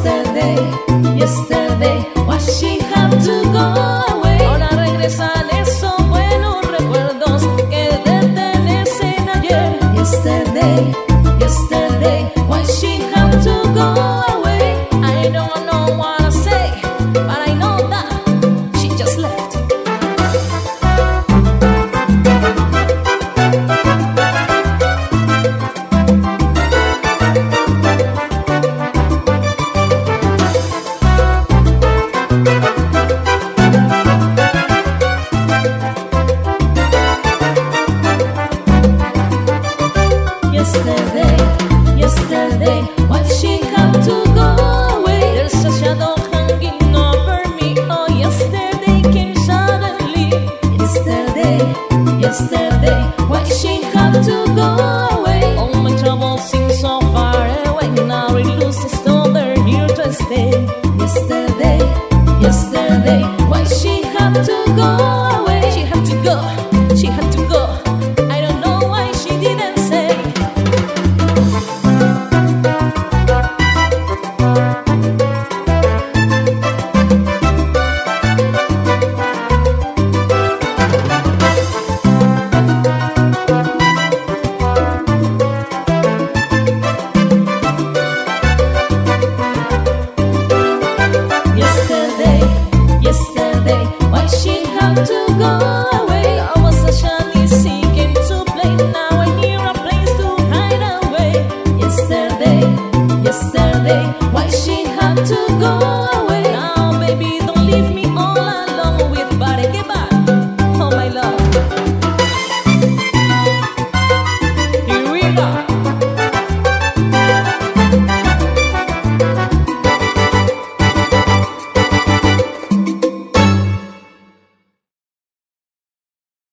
yesterday, why she have to go away? Ahora regresan esos buenos recuerdos que detenecen ayer. Yesterday, yesterday, why she have to go away? I don't know what to say, but I know that she just left. Yesterday, yesterday, why did she have to go away? There's a shadow hanging over me. Oh, yesterday came suddenly. Yesterday, yesterday, why did she have to go away? All my troubles seem so far away. Now it loses all they're here to stay. Yesterday, yesterday, why did she have to go away? She had to go, she had to go. I don't know why she didn't say. Yesterday, why she have to go away? I was such an easy game to play. Now I need a place to hide away. Yesterday, yesterday,